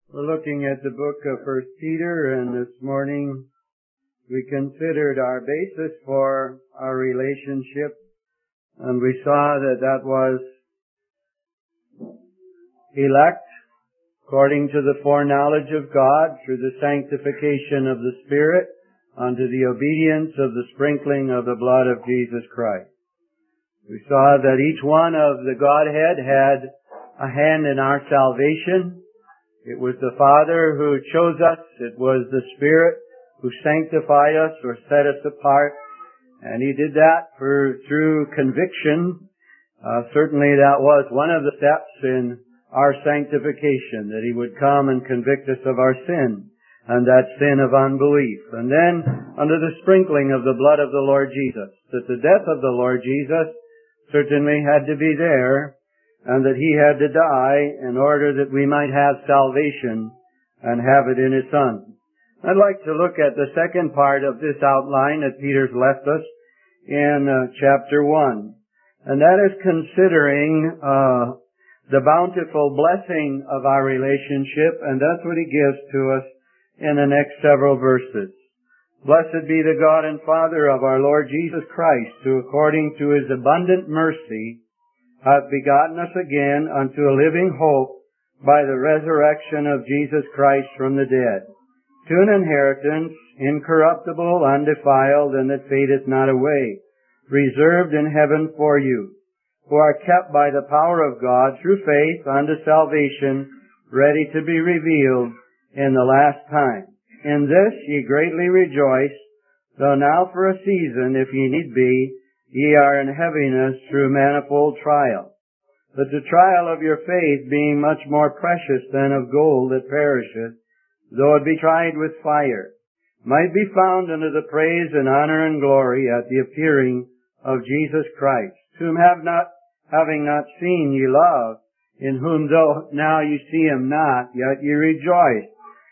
We're looking at the book of First Peter, and this morning we considered our basis for our relationship, and we saw that that was elect according to the foreknowledge of God through the sanctification of the Spirit unto the obedience of the sprinkling of the blood of Jesus Christ. We saw that each one of the Godhead had a hand in our salvation. It was the Father who chose us. It was the Spirit who sanctified us or set us apart. And He did that through conviction. Certainly that was one of the steps in our sanctification, that He would come and convict us of our sin, and that sin of unbelief. And then under the sprinkling of the blood of the Lord Jesus, that the death of the Lord Jesus certainly had to be there, and that He had to die in order that we might have salvation and have it in His Son. I'd like to look at the second part of this outline that Peter's left us in chapter 1. And that is considering the bountiful blessing of our relationship, and that's what He gives to us in the next several verses. Blessed be the God and Father of our Lord Jesus Christ, who according to His abundant mercy hath begotten us again unto a living hope by the resurrection of Jesus Christ from the dead, to an inheritance incorruptible, undefiled, and that fadeth not away, reserved in heaven for you, who are kept by the power of God through faith unto salvation, ready to be revealed in the last time. In this ye greatly rejoice, though now for a season, if ye need be, ye are in heaviness through manifold trial. But the trial of your faith, being much more precious than of gold that perisheth, though it be tried with fire, might be found unto the praise and honor and glory at the appearing of Jesus Christ, whom having not seen ye love, in whom though now ye see Him not, yet ye rejoice.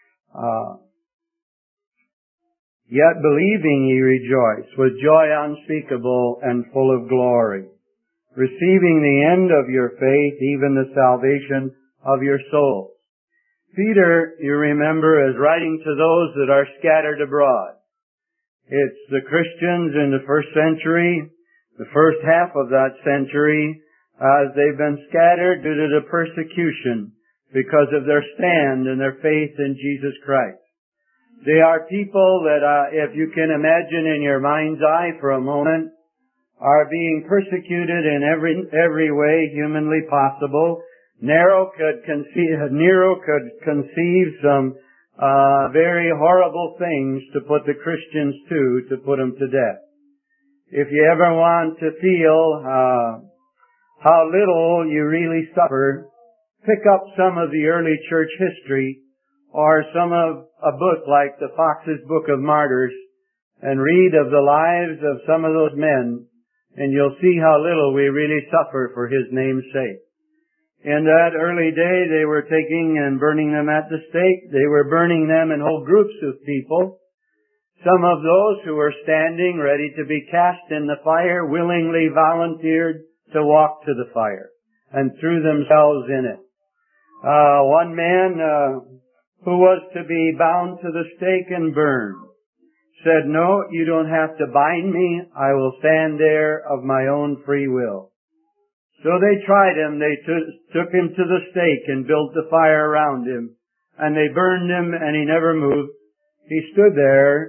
Yet believing ye rejoice with joy unspeakable and full of glory, receiving the end of your faith, even the salvation of your souls. Peter, you remember, is writing to those that are scattered abroad. It's the Christians in the first century, the first half of that century, as they've been scattered due to the persecution because of their stand and their faith in Jesus Christ. They are people that, if you can imagine in your mind's eye for a moment, are being persecuted in every way humanly possible. Nero could conceive some very horrible things to put the Christians to put them to death. If you ever want to feel how little you really suffer, pick up some of the early church history, or some of a book like the Fox's Book of Martyrs, and read of the lives of some of those men, and you'll see how little we really suffer for His name's sake. In that early day, they were taking and burning them at the stake. They were burning them in whole groups of people. Some of those who were standing ready to be cast in the fire willingly volunteered to walk to the fire and threw themselves in it. One man who was to be bound to the stake and burned, said, "No, you don't have to bind me. I will stand there of my own free will." So they tried him. They took him to the stake and built the fire around him. And they burned him, and he never moved. He stood there,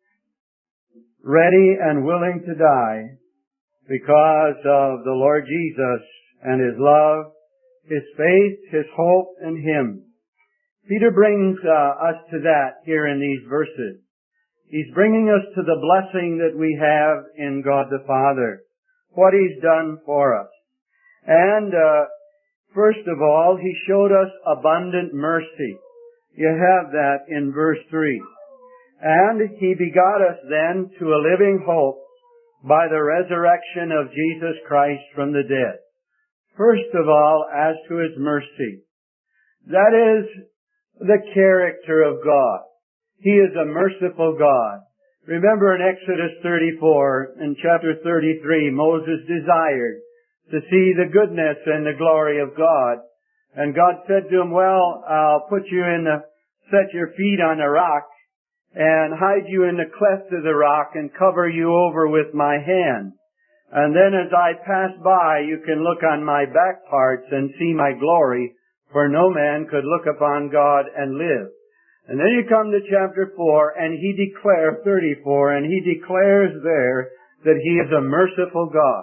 ready and willing to die, because of the Lord Jesus and His love, His faith, His hope, and Him. Peter brings us to that here in these verses. He's bringing us to the blessing that we have in God the Father, what He's done for us. And first of all, He showed us abundant mercy. You have that in verse 3. And He begot us then to a living hope by the resurrection of Jesus Christ from the dead. First of all, as to His mercy. That is the character of God. He is a merciful God. Remember in Exodus 34, in chapter 33, Moses desired to see the goodness and the glory of God. And God said to him, well, I'll put you set your feet on a rock and hide you in the cleft of the rock and cover you over with my hand. And then as I pass by, you can look on my back parts and see my glory, for no man could look upon God and live. And then you come to chapter 4, and he declares, 34, and he declares there that he is a merciful God.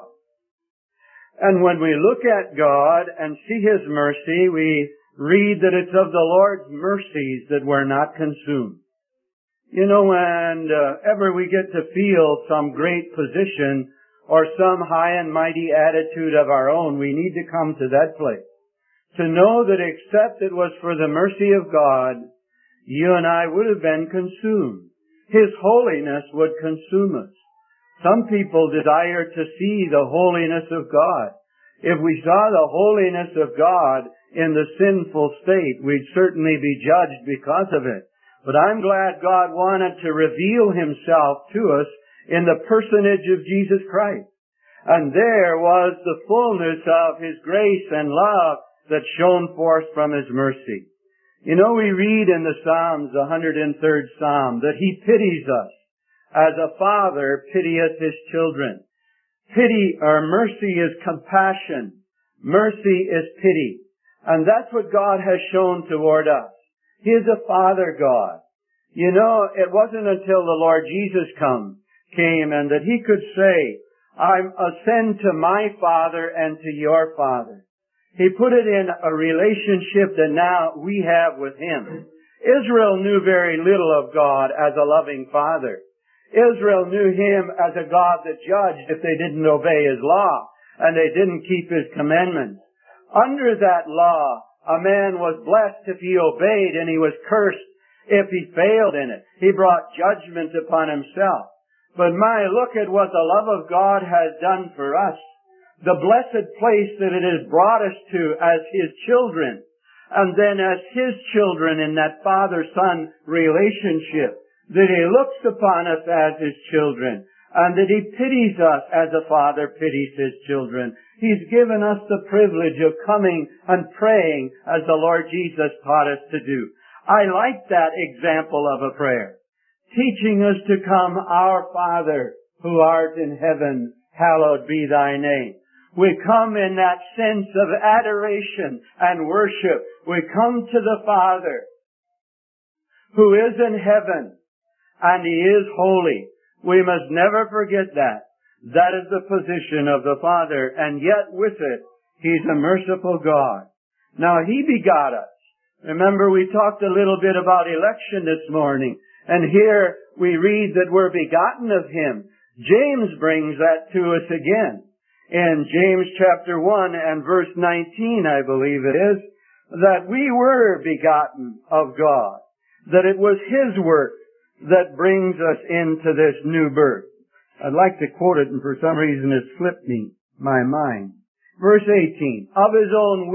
And when we look at God and see his mercy, we read that it's of the Lord's mercies that we're not consumed. You know, whenever we get to feel some great position or some high and mighty attitude of our own, we need to come to that place. To know that except it was for the mercy of God, you and I would have been consumed. His holiness would consume us. Some people desire to see the holiness of God. If we saw the holiness of God in the sinful state, we'd certainly be judged because of it. But I'm glad God wanted to reveal himself to us in the personage of Jesus Christ. And there was the fullness of his grace and love that shone forth from his mercy. You know, we read in the Psalms, the 103rd Psalm, that he pities us as a father pitieth his children. Pity or mercy is compassion. Mercy is pity. And that's what God has shown toward us. He is a Father God. You know, it wasn't until the Lord Jesus came and that he could say, I ascend to my Father and to your Father. He put it in a relationship that now we have with him. Israel knew very little of God as a loving Father. Israel knew him as a God that judged if they didn't obey his law and they didn't keep his commandments. Under that law, a man was blessed if he obeyed, and he was cursed if he failed in it. He brought judgment upon himself. But look at what the love of God has done for us. The blessed place that it has brought us to as his children, and then as his children in that father-son relationship, that he looks upon us as his children, and that he pities us as a father pities his children. He's given us the privilege of coming and praying as the Lord Jesus taught us to do. I like that example of a prayer, teaching us to come, Our Father, who art in heaven, hallowed be thy name. We come in that sense of adoration and worship. We come to the Father who is in heaven, and he is holy. We must never forget that. That is the position of the Father, and yet with it, he's a merciful God. Now, he begot us. Remember, we talked a little bit about election this morning, and here we read that we're begotten of him. James brings that to us again. In James chapter 1 and verse 19, I believe it is, that we were begotten of God, that it was his work that brings us into this new birth. I'd like to quote it, and for some reason it slipped my mind. Verse 18, of his own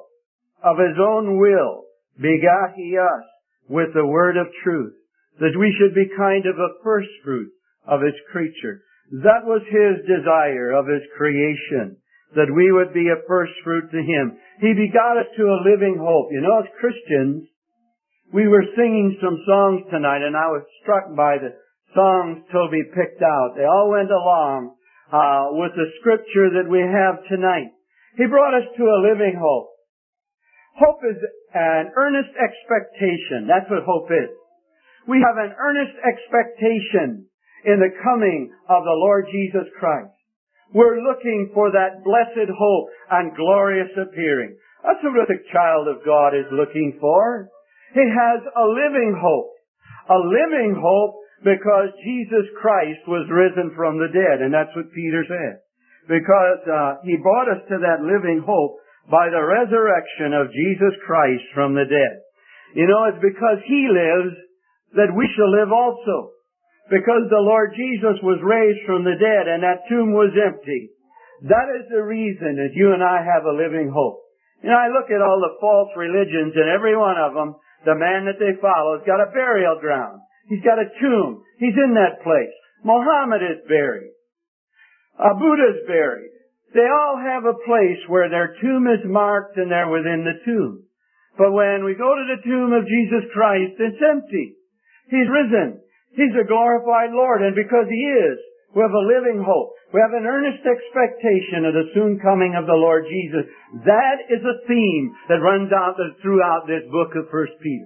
will begot he us with the word of truth, that we should be kind of a first fruit of his creature. That was his desire of his creation, that we would be a first fruit to him. He begot us to a living hope. You know, as Christians, we were singing some songs tonight, and I was struck by the songs Toby picked out. They all went along with the scripture that we have tonight. He brought us to a living hope. Hope is an earnest expectation. That's what hope is. We have an earnest expectation in the coming of the Lord Jesus Christ. We're looking for that blessed hope and glorious appearing. That's what the child of God is looking for. He has a living hope. A living hope because Jesus Christ was risen from the dead. And that's what Peter said. Because he brought us to that living hope by the resurrection of Jesus Christ from the dead. You know, it's because he lives that we shall live also. Because the Lord Jesus was raised from the dead and that tomb was empty. That is the reason that you and I have a living hope. You know, I look at all the false religions, and every one of them, the man that they follow has got a burial ground. He's got a tomb. He's in that place. Muhammad is buried. Buddha's buried. They all have a place where their tomb is marked and they're within the tomb. But when we go to the tomb of Jesus Christ, it's empty. He's risen. He's a glorified Lord, and because He is, we have a living hope. We have an earnest expectation of the soon coming of the Lord Jesus. That is a theme that runs out throughout this book of 1 Peter.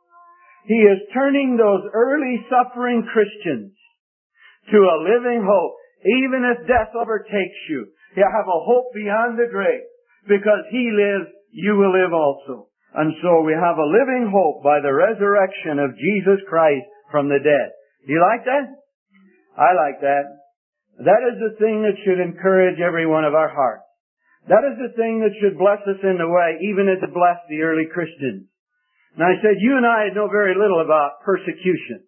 He is turning those early suffering Christians to a living hope. Even if death overtakes you, you have a hope beyond the grave. Because He lives, you will live also. And so we have a living hope by the resurrection of Jesus Christ from the dead. Do you like that? I like that. That is the thing that should encourage every one of our hearts. That is the thing that should bless us in the way, even as it blessed the early Christians. And I said, you and I know very little about persecution.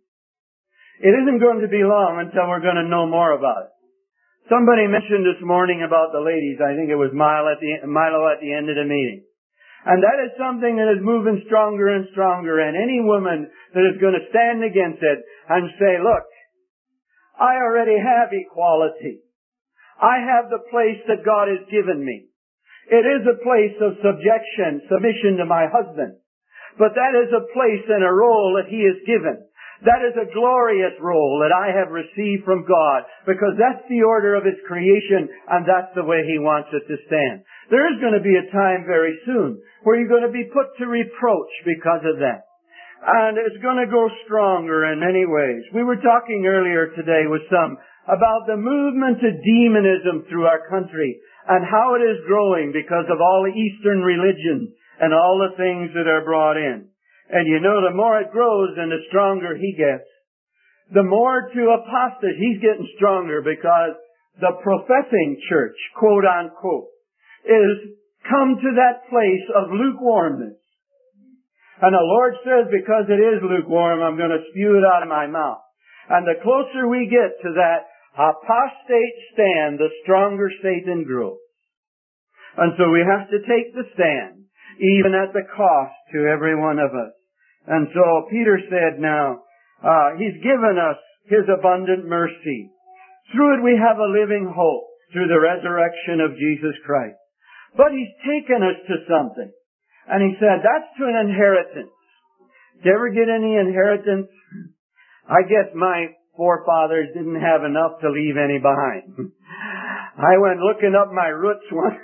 It isn't going to be long until we're going to know more about it. Somebody mentioned this morning about the ladies. I think it was Milo at the end of the meeting. And that is something that is moving stronger and stronger. And any woman that is going to stand against it and say, look, I already have equality. I have the place that God has given me. It is a place of submission to my husband. But that is a place and a role that He has given. That is a glorious role that I have received from God, because that's the order of His creation, and that's the way He wants it to stand. There is going to be a time very soon where you're going to be put to reproach because of that. And it's going to go stronger in many ways. We were talking earlier today with some about the movement to demonism through our country and how it is growing because of all the Eastern religions and all the things that are brought in. And you know, the more it grows and the stronger he gets, the more to apostate he's getting stronger, because the professing church, quote unquote, is come to that place of lukewarmness. And the Lord says, because it is lukewarm, I'm going to spew it out of my mouth. And the closer we get to that apostate stand, the stronger Satan grows. And so we have to take the stand, even at the cost to every one of us. And so Peter said now, He's given us His abundant mercy. Through it we have a living hope, through the resurrection of Jesus Christ. But He's taken us to something. And He said, that's to an inheritance. Did you ever get any inheritance? I guess my forefathers didn't have enough to leave any behind. I went looking up my roots once.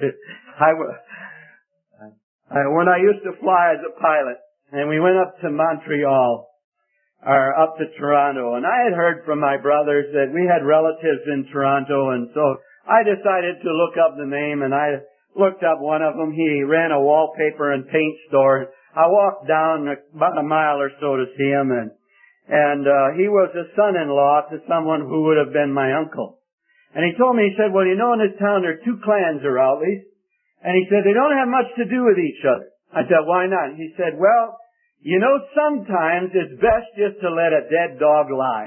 When I used to fly as a pilot, and we went up to Montreal, or up to Toronto, and I had heard from my brothers that we had relatives in Toronto, and so I decided to look up the name, and I looked up one of them. He ran a wallpaper and paint store. I walked down about a mile or so to see him, and he was a son-in-law to someone who would have been my uncle. And he told me, he said, well, you know, in this town there are two clans of Rowleys, and he said, they don't have much to do with each other. I said, why not? He said, well, you know, sometimes it's best just to let a dead dog lie.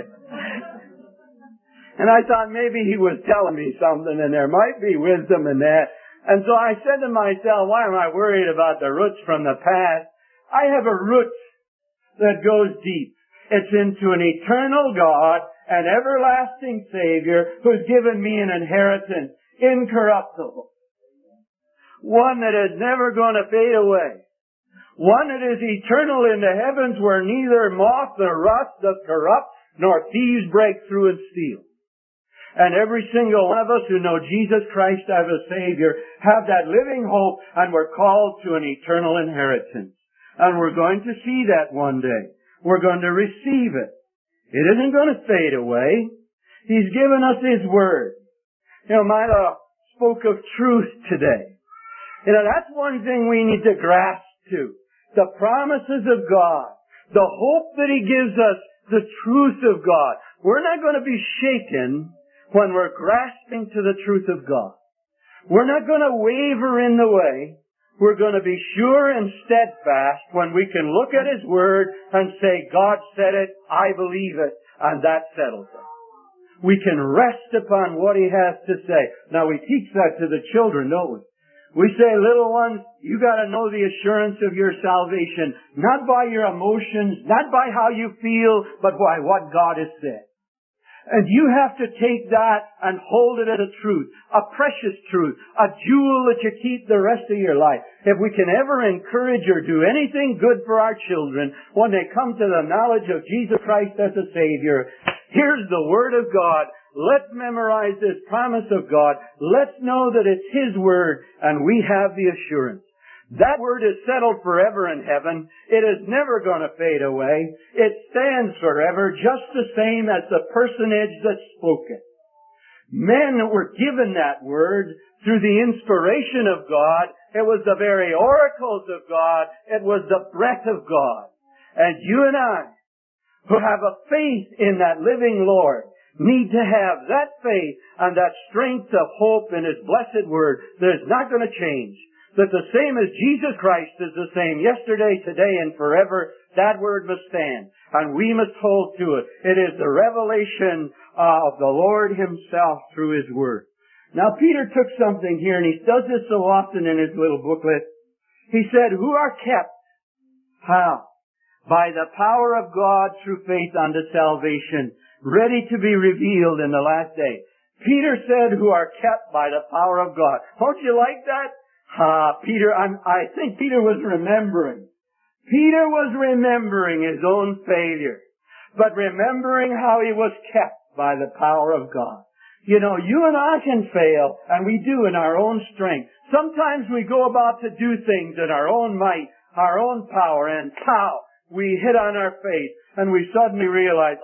And I thought maybe he was telling me something, and there might be wisdom in that. And so I said to myself, why am I worried about the roots from the past? I have a root that goes deep. It's into an eternal God, an everlasting Savior, who's given me an inheritance, incorruptible. One that is never going to fade away. One that is eternal in the heavens, where neither moth nor rust doth corrupt, nor thieves break through and steal. And every single one of us who know Jesus Christ as a Savior have that living hope, and we're called to an eternal inheritance. And we're going to see that one day. We're going to receive it. It isn't going to fade away. He's given us His Word. You know, Milo spoke of truth today. You know, that's one thing we need to grasp to. The promises of God. The hope that He gives us. The truth of God. We're not going to be shaken when we're grasping to the truth of God. We're not going to waver in the way. We're going to be sure and steadfast when we can look at His Word and say, God said it, I believe it, and that settles it. We can rest upon what He has to say. Now we teach that to the children, don't we? We say, little ones, you got to know the assurance of your salvation, not by your emotions, not by how you feel, but by what God has said. And you have to take that and hold it as a truth, a precious truth, a jewel that you keep the rest of your life. If we can ever encourage or do anything good for our children when they come to the knowledge of Jesus Christ as a Savior, here's the Word of God. Let's memorize this promise of God. Let's know that it's His Word and we have the assurance. That Word is settled forever in heaven. It is never going to fade away. It stands forever, just the same as the personage that spoke it. Men were given that Word through the inspiration of God. It was the very oracles of God. It was the breath of God. And you and I, who have a faith in that living Lord, need to have that faith and that strength of hope in His blessed Word that is not going to change. That the same as Jesus Christ is the same yesterday, today, and forever, that Word must stand. And we must hold to it. It is the revelation of the Lord Himself through His Word. Now Peter took something here, and he does this so often in his little booklet. He said, who are kept? How? By the power of God through faith unto salvation, ready to be revealed in the last day. Peter said, who are kept by the power of God. Don't you like that? Peter, I think Peter was remembering. Peter was remembering his own failure, but remembering how he was kept by the power of God. You know, you and I can fail, and we do in our own strength. Sometimes we go about to do things in our own might, our own power, and pow, we hit on our face, and we suddenly realize,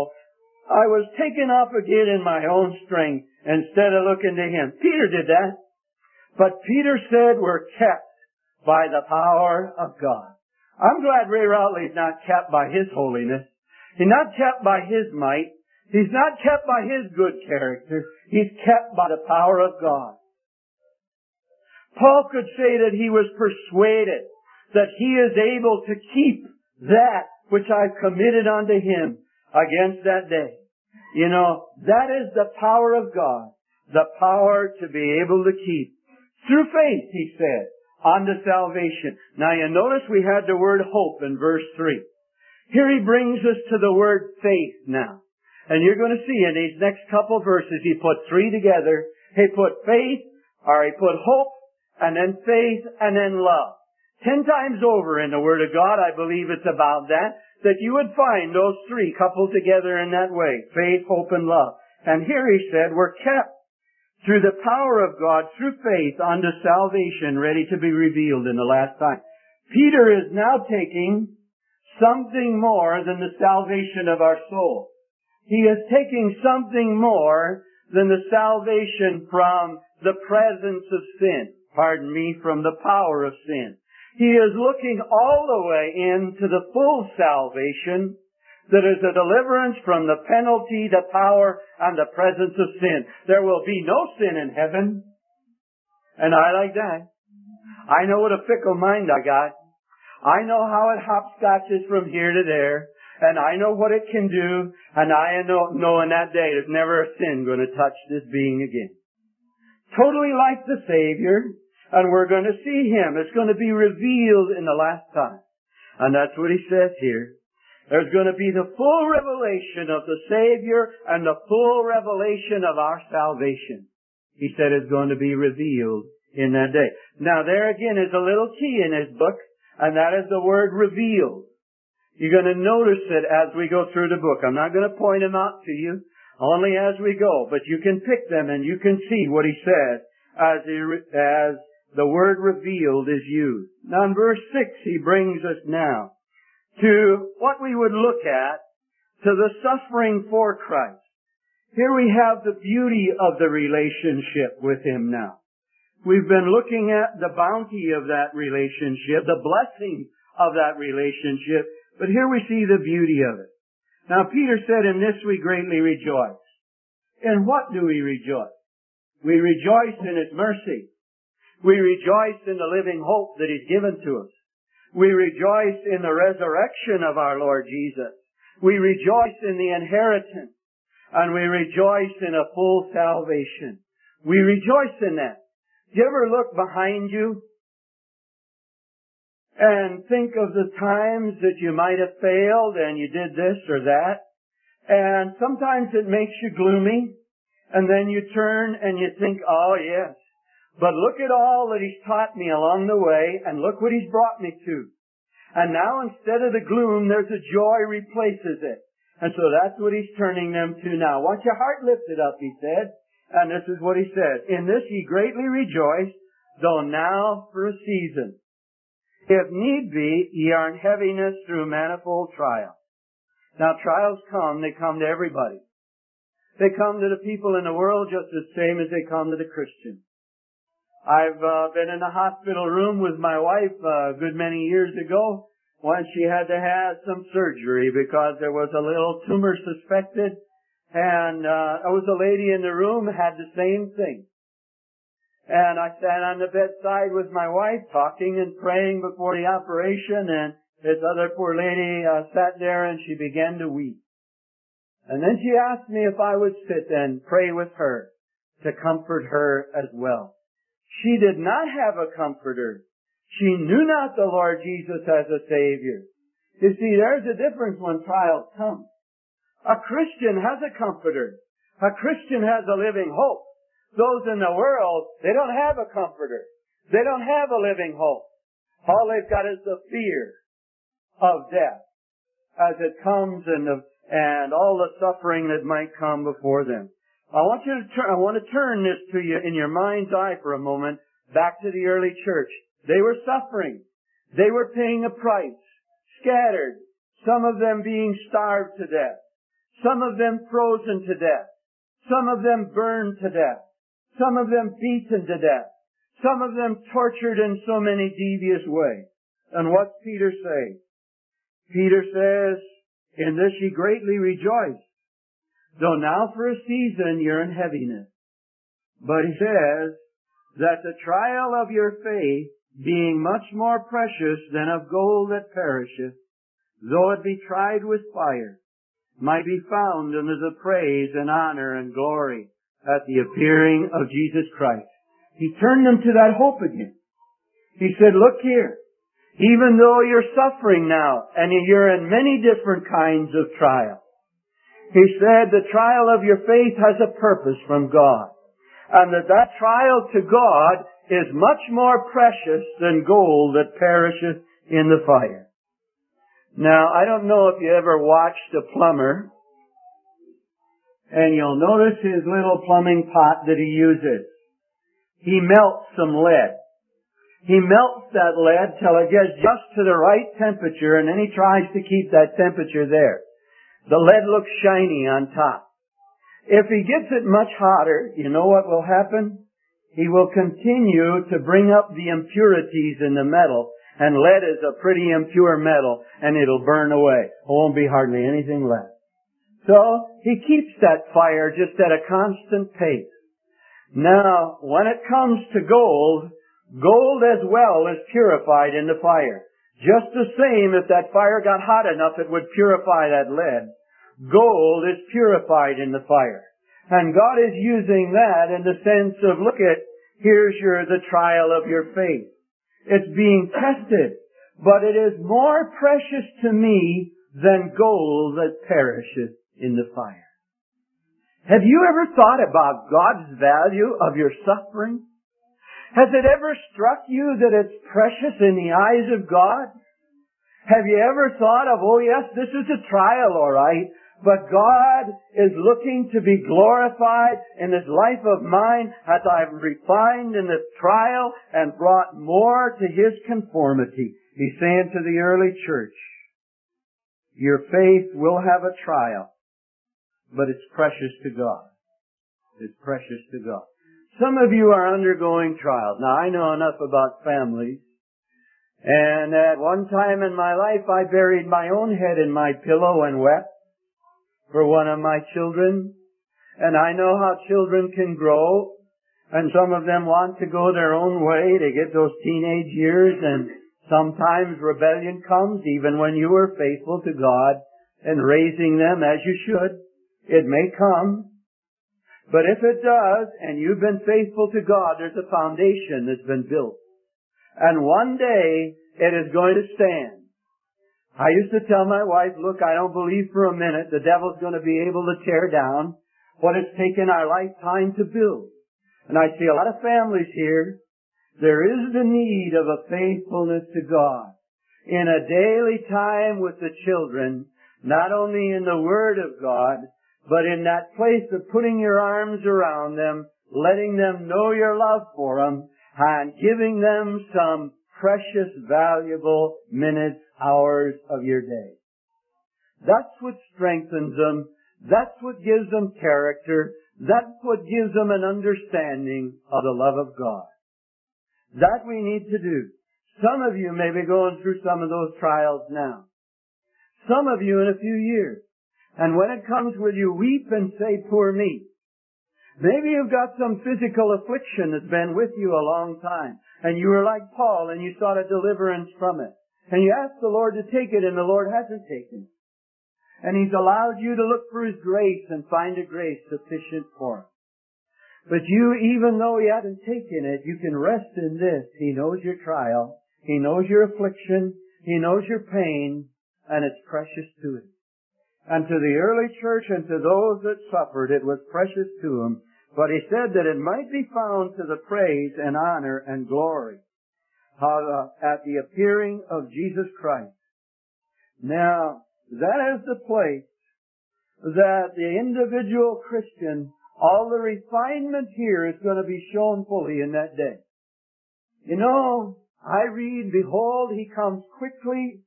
I was taken up again in my own strength instead of looking to Him. Peter did that. But Peter said we're kept by the power of God. I'm glad Ray Routley's not kept by his holiness. He's not kept by his might. He's not kept by his good character. He's kept by the power of God. Paul could say that he was persuaded that he is able to keep that which I've committed unto him against that day. You know, that is the power of God. The power to be able to keep. Through faith, he said, unto salvation. Now you notice we had the word hope in verse 3. Here he brings us to the word faith now. And you're going to see in these next couple verses, he put three together. He put faith, or he put hope, and then faith, and then love. 10 times over in the Word of God, I believe it's about that you would find those three coupled together in that way. Faith, hope, and love. And here he said, we're kept through the power of God, through faith, unto salvation, ready to be revealed in the last time. Peter is now taking something more than the salvation of our soul. He is taking something more than the salvation from the presence of sin. From the power of sin. He is looking all the way into the full salvation that is a deliverance from the penalty, the power, and the presence of sin. There will be no sin in heaven. And I like that. I know what a fickle mind I got. I know how it hopscotches from here to there. And I know what it can do. And I know in that day there's never a sin going to touch this being again. Totally like the Savior. And we're going to see Him. It's going to be revealed in the last time. And that's what he says here. There's going to be the full revelation of the Savior and the full revelation of our salvation. He said it's going to be revealed in that day. Now there again is a little key in his book, and that is the word revealed. You're going to notice it as we go through the book. I'm not going to point them out to you, only as we go, but you can pick them and you can see what he says as the word revealed is used. Now in verse 6 he brings us now to what we would look at, to the suffering for Christ. Here we have the beauty of the relationship with Him now. We've been looking at the bounty of that relationship, the blessing of that relationship, but here we see the beauty of it. Now Peter said, in this we greatly rejoice. In what do we rejoice? We rejoice in His mercy. We rejoice in the living hope that He's given to us. We rejoice in the resurrection of our Lord Jesus. We rejoice in the inheritance. And we rejoice in a full salvation. We rejoice in that. Do you ever look behind you and think of the times that you might have failed and you did this or that? And sometimes it makes you gloomy. And then you turn and you think, oh yes, but look at all that He's taught me along the way, and look what He's brought me to. And now instead of the gloom, there's a joy replaces it. And so that's what He's turning them to now. Want your heart lifted up, He said. And this is what He said. In this ye greatly rejoice, though now for a season. If need be, ye are in heaviness through manifold trials. Now trials come, they come to everybody. They come to the people in the world just the same as they come to the Christian. I've been in a hospital room with my wife a good many years ago when she had to have some surgery because there was a little tumor suspected, and there was a lady in the room who had the same thing. And I sat on the bedside with my wife talking and praying before the operation, and this other poor lady sat there and she began to weep. And then she asked me if I would sit and pray with her to comfort her as well. She did not have a comforter. She knew not the Lord Jesus as a Savior. You see, there's a difference when trials come. A Christian has a comforter. A Christian has a living hope. Those in the world, they don't have a comforter. They don't have a living hope. All they've got is the fear of death as it comes and all the suffering that might come before them. I want to turn this to you in your mind's eye for a moment back to the early church. They were suffering. They were paying a price. Scattered. Some of them being starved to death. Some of them frozen to death. Some of them burned to death. Some of them beaten to death. Some of them tortured in so many devious ways. And what's Peter say? Peter says, in this ye greatly rejoice, though now for a season you're in heaviness. But he says that the trial of your faith, being much more precious than of gold that perisheth, though it be tried with fire, might be found unto the praise and honor and glory at the appearing of Jesus Christ. He turned them to that hope again. He said, look here, even though you're suffering now, and you're in many different kinds of trials, he said the trial of your faith has a purpose from God. And that trial to God is much more precious than gold that perisheth in the fire. Now, I don't know if you ever watched a plumber, and you'll notice his little plumbing pot that he uses. He melts some lead. He melts that lead till it gets just to the right temperature, and then he tries to keep that temperature there. The lead looks shiny on top. If he gets it much hotter, you know what will happen? He will continue to bring up the impurities in the metal, and lead is a pretty impure metal, and it'll burn away. There won't be hardly anything left. So, he keeps that fire just at a constant pace. Now, when it comes to gold, gold as well is purified in the fire. Just the same, if that fire got hot enough, it would purify that lead. Gold is purified in the fire. And God is using that in the sense of, look at, here's the trial of your faith. It's being tested, but it is more precious to me than gold that perishes in the fire. Have you ever thought about God's value of your suffering? Has it ever struck you that it's precious in the eyes of God? Have you ever thought of, oh yes, this is a trial, all right, but God is looking to be glorified in this life of mine as I've refined in this trial and brought more to His conformity. He's saying to the early church, your faith will have a trial, but it's precious to God. It's precious to God. Some of you are undergoing trials. Now, I know enough about families. And at one time in my life, I buried my own head in my pillow and wept for one of my children. And I know how children can grow. And some of them want to go their own way. They get those teenage years. And sometimes rebellion comes, even when you were faithful to God and raising them as you should. It may come. But if it does, and you've been faithful to God, there's a foundation that's been built. And one day, it is going to stand. I used to tell my wife, look, I don't believe for a minute the devil's going to be able to tear down what it's taken our lifetime to build. And I see a lot of families here. There is the need of a faithfulness to God in a daily time with the children, not only in the Word of God, but in that place of putting your arms around them, letting them know your love for them, and giving them some precious, valuable minutes, hours of your day. That's what strengthens them. That's what gives them character. That's what gives them an understanding of the love of God. That we need to do. Some of you may be going through some of those trials now. Some of you in a few years. And when it comes, will you weep and say, poor me? Maybe you've got some physical affliction that's been with you a long time. And you were like Paul and you sought a deliverance from it. And you asked the Lord to take it and the Lord hasn't taken it. And He's allowed you to look for His grace and find a grace sufficient for it. But you, even though He hasn't taken it, you can rest in this. He knows your trial. He knows your affliction. He knows your pain. And it's precious to Him. And to the early church and to those that suffered, it was precious to Him. But He said that it might be found to the praise and honor and glory at the appearing of Jesus Christ. Now, that is the place that the individual Christian, all the refinement here is going to be shown fully in that day. You know, I read, behold, He comes quickly.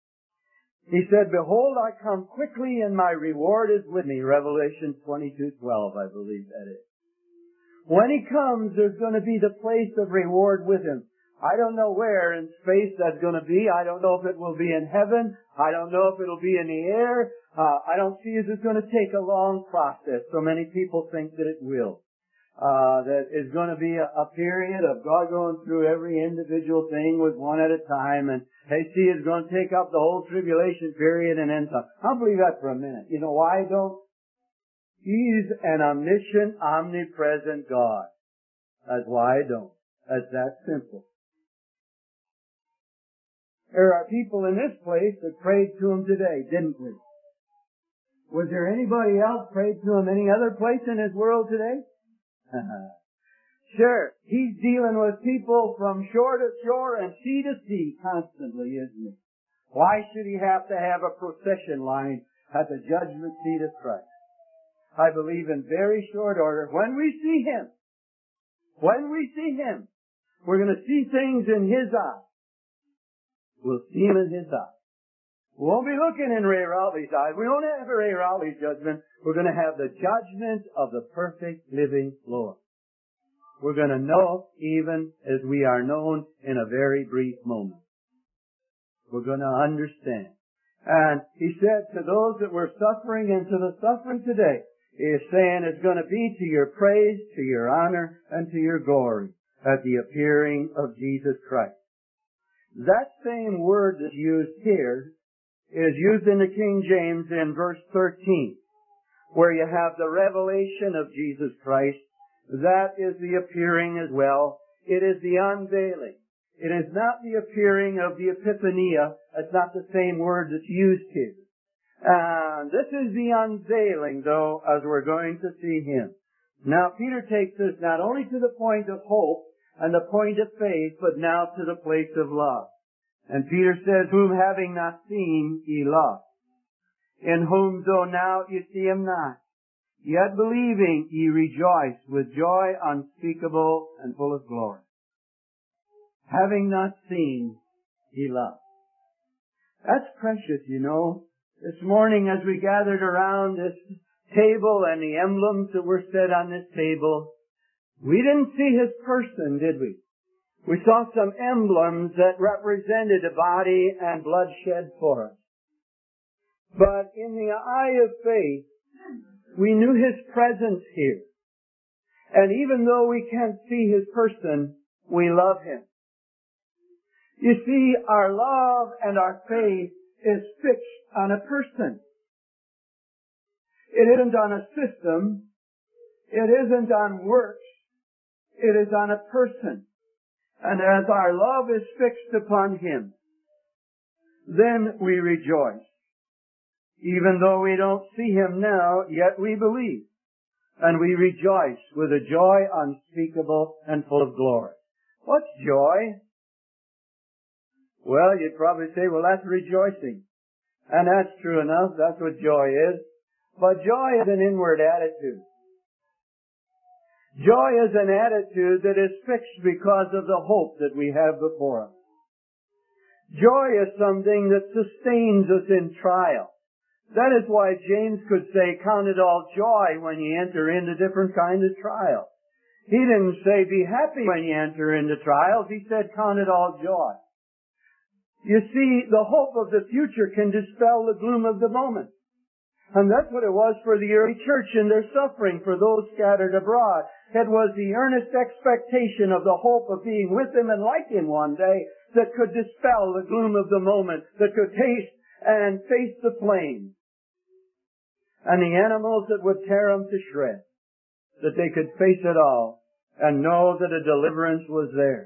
He said, behold, I come quickly and my reward is with me. Revelation 22:12, I believe that is. When He comes, there's going to be the place of reward with Him. I don't know where in space that's going to be. I don't know if it will be in heaven. I don't know if it'll be in the air. I don't see if it's going to take a long process. So many people think that it will. That it's going to be a period of God going through every individual thing with one at a time. And they see it's going to take up the whole tribulation period and then some. I don't believe that for a minute. You know why I don't? He's an omniscient, omnipresent God. That's why I don't. That's that simple. There are people in this place that prayed to Him today, didn't we? Was there anybody else prayed to Him any other place in His world today? Sure, He's dealing with people from shore to shore and sea to sea constantly, isn't He? Why should He have to have a procession line at the judgment seat of Christ? I believe in very short order, when we see Him, we're going to see things in His eyes. We'll see Him in His eyes. We won't be looking in Ray Rowley's eyes. We won't have Ray Rowley's judgment. We're going to have the judgment of the perfect living Lord. We're going to know even as we are known in a very brief moment. We're going to understand. And He said to those that were suffering and to the suffering today, He is saying it's going to be to your praise, to your honor, and to your glory at the appearing of Jesus Christ. That same word that's used here is used in the King James in verse 13, where you have the revelation of Jesus Christ. That is the appearing as well. It is the unveiling. It is not the appearing of the epiphania. It's not the same word that's used here. And this is the unveiling, though, as we're going to see Him. Now, Peter takes us not only to the point of hope and the point of faith, but now to the place of love. And Peter says, whom having not seen ye love, in whom though now ye see Him not, yet believing ye rejoice with joy unspeakable and full of glory. Having not seen ye love. That's precious, you know. This morning as we gathered around this table and the emblems that were set on this table, we didn't see His person, did we? We saw some emblems that represented the body and blood shed for us. But in the eye of faith, we knew His presence here. And even though we can't see His person, we love Him. You see, our love and our faith is fixed on a person. It isn't on a system. It isn't on works. It is on a person. And as our love is fixed upon Him, then we rejoice. Even though we don't see Him now, yet we believe. And we rejoice with a joy unspeakable and full of glory. What's joy? Well, you'd probably say, well, that's rejoicing. And that's true enough. That's what joy is. But joy is an inward attitude. Joy is an attitude that is fixed because of the hope that we have before us. Joy is something that sustains us in trial. That is why James could say, count it all joy when you enter into different kinds of trials. He didn't say, be happy when you enter into trials. He said, count it all joy. You see, the hope of the future can dispel the gloom of the moment. And that's what it was for the early church in their suffering, for those scattered abroad. It was the earnest expectation of the hope of being with Him and like Him one day that could dispel the gloom of the moment, that could taste and face the flames and the animals that would tear them to shreds, that they could face it all and know that a deliverance was theirs.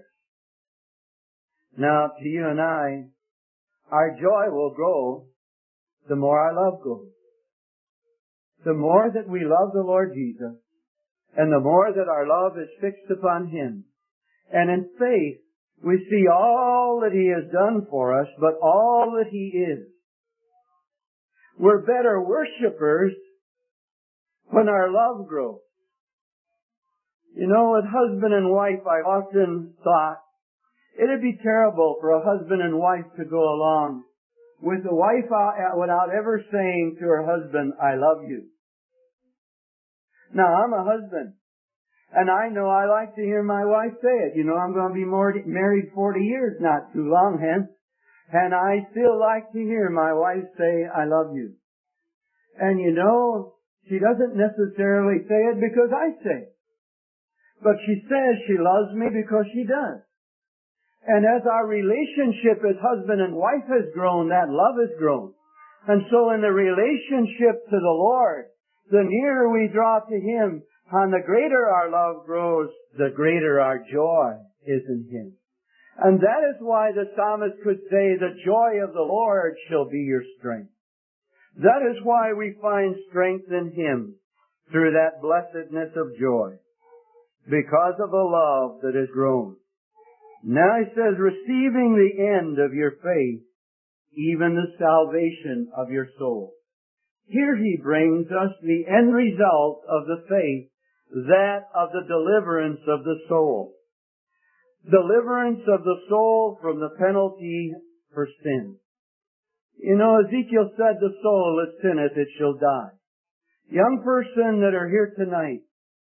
Now, to you and I, our joy will grow the more our love grows. The more that we love the Lord Jesus, and the more that our love is fixed upon Him. And in faith, we see all that He has done for us, but all that He is. We're better worshipers when our love grows. You know, with husband and wife, I've often thought, it'd be terrible for a husband and wife to go along with the wife without ever saying to her husband, I love you. Now, I'm a husband, and I know I like to hear my wife say it. You know, I'm going to be married 40 years, not too long hence, and I still like to hear my wife say, I love you. And you know, she doesn't necessarily say it because I say it, but she says she loves me because she does. And as our relationship as husband and wife has grown, that love has grown. And so in the relationship to the Lord, the nearer we draw to Him, and the greater our love grows, the greater our joy is in Him. And that is why the psalmist could say, the joy of the Lord shall be your strength. That is why we find strength in Him through that blessedness of joy, because of the love that has grown. Now he says, receiving the end of your faith, even the salvation of your soul. Here he brings us the end result of the faith, that of the deliverance of the soul. Deliverance of the soul from the penalty for sin. You know, Ezekiel said, the soul that sinneth, it shall die. Young person that are here tonight,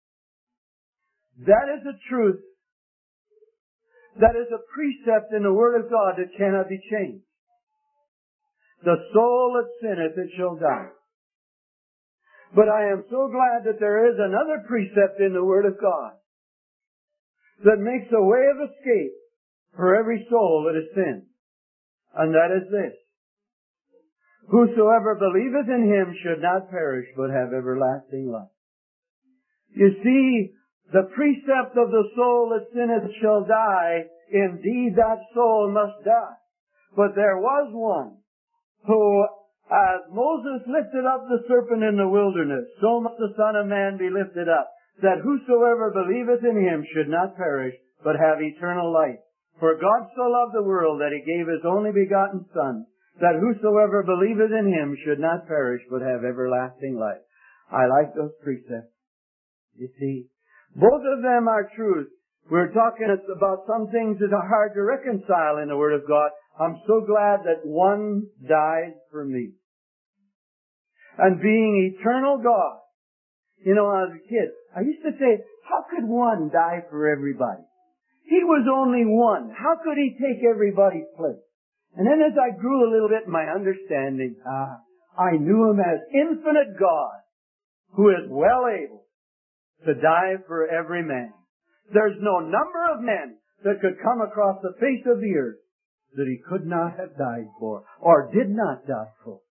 that is a truth. That is a precept in the Word of God that cannot be changed. The soul that sinneth, it shall die. But I am so glad that there is another precept in the Word of God that makes a way of escape for every soul that has sinned. And that is this. Whosoever believeth in Him should not perish, but have everlasting life. You see, the precept of the soul that sinneth shall die, indeed that soul must die. But there was one who, as Moses lifted up the serpent in the wilderness, so must the Son of Man be lifted up, that whosoever believeth in Him should not perish, but have eternal life. For God so loved the world that He gave His only begotten Son, that whosoever believeth in Him should not perish, but have everlasting life. I like those precepts. You see, both of them are truth. We're talking about some things that are hard to reconcile in the Word of God. I'm so glad that one died for me. And being eternal God, you know, when I was a kid, I used to say, how could one die for everybody? He was only one. How could He take everybody's place? And then as I grew a little bit in my understanding, I knew Him as infinite God, who is well able to die for every man. There's no number of men that could come across the face of the earth that He could not have died for, or did not die for.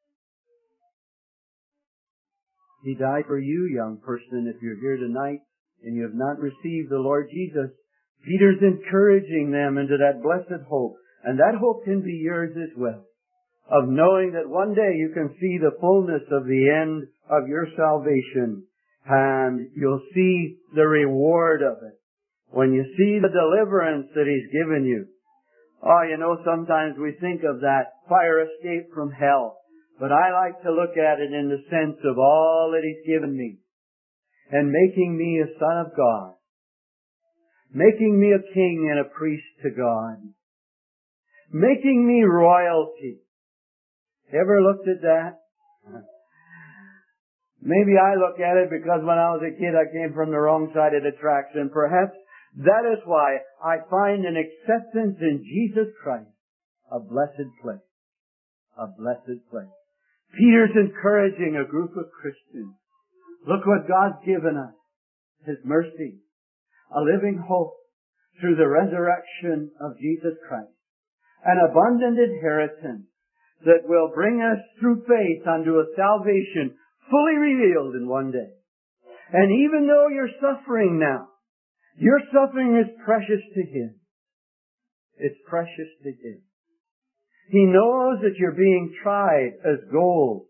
He died for you, young person, if you're here tonight and you have not received the Lord Jesus. Peter's encouraging them into that blessed hope, and that hope can be yours as well. of knowing that one day you can see the fullness of the end of your salvation, and you'll see the reward of it. When you see the deliverance that He's given you. Oh, you know, sometimes we think of that fire escape from hell, but I like to look at it in the sense of all that He's given me, and making me a son of God, making me a king and a priest to God, making me royalty. Ever looked at that? Maybe I look at it because when I was a kid I came from the wrong side of the tracks, and perhaps that is why I find an acceptance in Jesus Christ a blessed place. A blessed place. Peter's encouraging a group of Christians. Look what God's given us. His mercy. A living hope through the resurrection of Jesus Christ. An abundant inheritance that will bring us through faith unto a salvation fully revealed in one day. And even though you're suffering now, your suffering is precious to Him. It's precious to Him. He knows that you're being tried as gold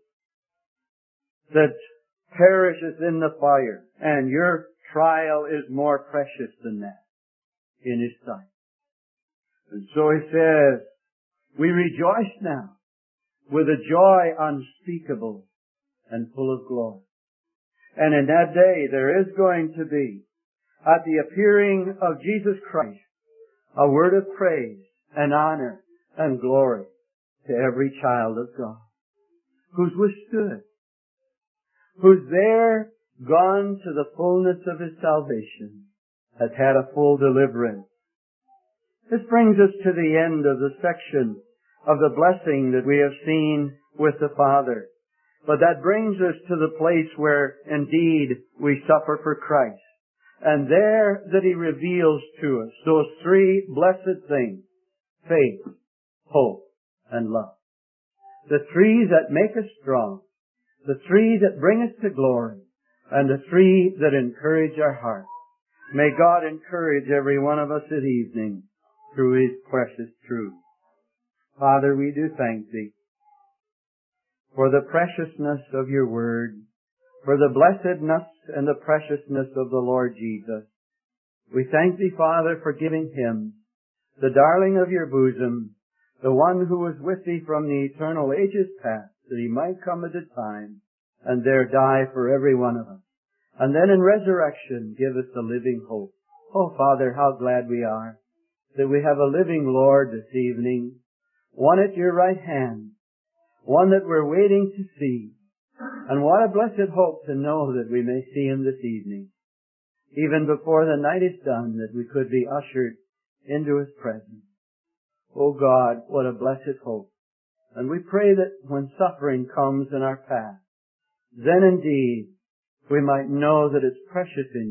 that perishes in the fire, and your trial is more precious than that in His sight. And so He says, we rejoice now with a joy unspeakable and full of glory. And in that day there is going to be, at the appearing of Jesus Christ, a word of praise and honor and glory to every child of God who's withstood, who's there gone to the fullness of His salvation, has had a full deliverance. This brings us to the end of the section of the blessing that we have seen with the Father. But that brings us to the place where indeed we suffer for Christ. And there that He reveals to us those three blessed things: faith, hope, and love. The three that make us strong, the three that bring us to glory, and the three that encourage our hearts. May God encourage every one of us this evening through His precious truth. Father, we do thank Thee for the preciousness of Your Word, for the blessedness and the preciousness of the Lord Jesus. We thank Thee, Father, for giving Him, the darling of Your bosom, the one who was with Thee from the eternal ages past, that He might come at a time and there die for every one of us. And then in resurrection give us the living hope. Oh, Father, how glad we are that we have a living Lord this evening, one at Your right hand, one that we're waiting to see. And what a blessed hope to know that we may see Him this evening, even before the night is done, that we could be ushered into His presence. Oh God, what a blessed hope. And we pray that when suffering comes in our path, then indeed we might know that it's precious in